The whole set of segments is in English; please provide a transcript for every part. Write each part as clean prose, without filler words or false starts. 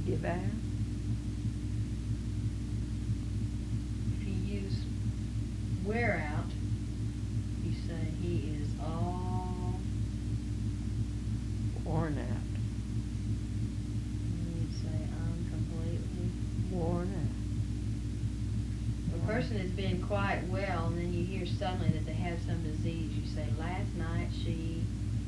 give out? If you use wear out, you say he is all Worn out. and you say I'm completely. Worn A person has been quite well, and then you hear suddenly that they have some disease. You say, last night she.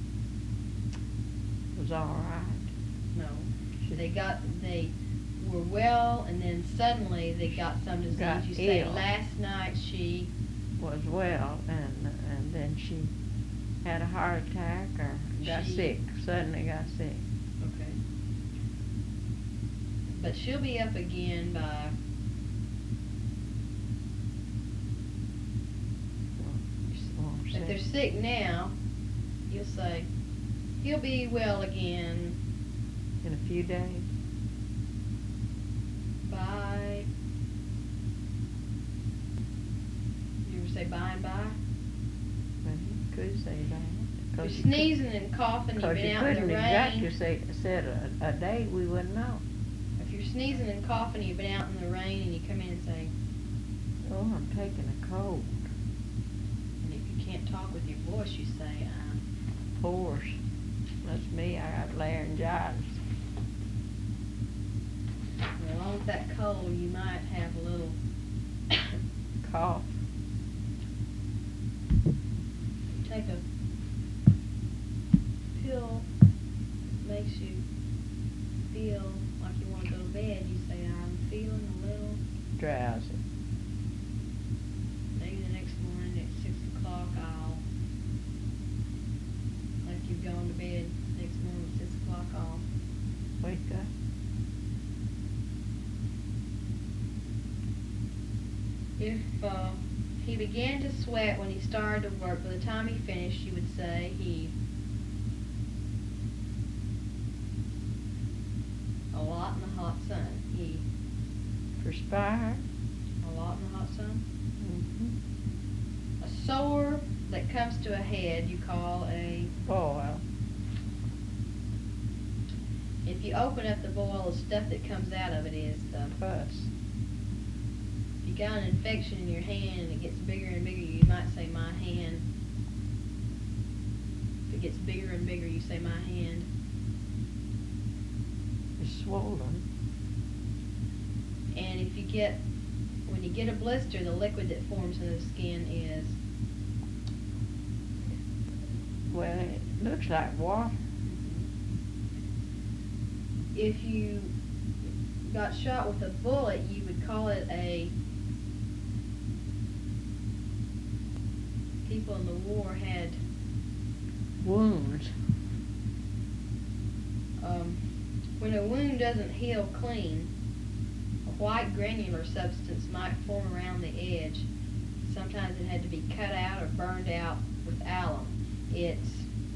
out. Was all right. No. They were well, and then suddenly they got some disease. Got You say, ill. last night she. Was well, and then she had a heart attack or got She- sick. Suddenly got sick. Okay. But she'll be up again by. If they're sick now, you'll say, he'll be well again In a few days. by. You ever say by and by? But you could say that. If 'Cause you're you sneezing and coughing, you've Because been you out in couldn't the exactly rain. said a day, we wouldn't know. If you're sneezing and coughing, you've been out in the rain, and you come in and say, Oh, I'm taking a cold. and if you can't talk with your voice, you say, Hoarse. That's me, I got laryngitis. along with that cold, you might have a little. Cough. Take a pill that makes you feel like you want to go to bed. You say, I'm feeling a little. Drowsy. Maybe the next morning at 6 o'clock, after you've gone to bed, next morning at 6 o'clock, I'll. Wake up. If he began to sweat when he started to work, by the time he finished, you would say he. A lot in the hot sun. He. Perspire. A lot in the hot sun. Mm-hmm. A sore that comes to a head, you call a. Boil. If you open up the boil, the stuff that comes out of it is the. Pus. If you got an infection in your hand and it gets bigger and bigger, you might say my hand. If it gets bigger and bigger, you say my hand. It's swollen. And if you get, when you get a blister, the liquid that forms in the skin is. Well, it looks like water. If you got shot with a bullet, you would call it a. People in the war had. Wounds. When a wound doesn't heal clean, a white granular substance might form around the edge. Sometimes it had to be cut out or burned out with alum. It's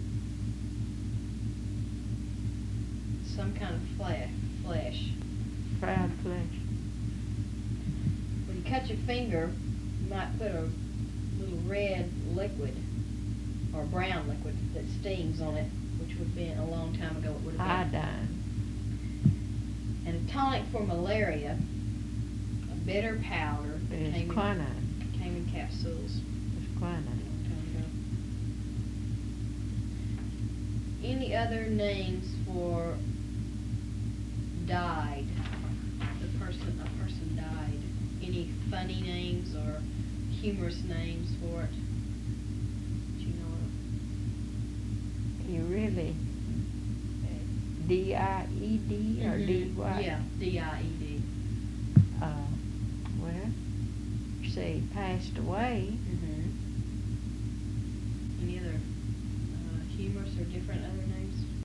some kind of flesh. Fried flesh. When you cut your finger, you might put a little red liquid or brown liquid that stings on it, which would have been a long time ago. It would have been. Iodine. And a tonic for malaria, a bitter powder that It's came quinine. in capsules. It's quinine. Any other names for died? A person died. Any funny names or humorous names for it? Do you know of? You really D-I-E-D or D-Y? Yeah, D-I-E-D. Well, you say he passed away. Any other humorous or different other names?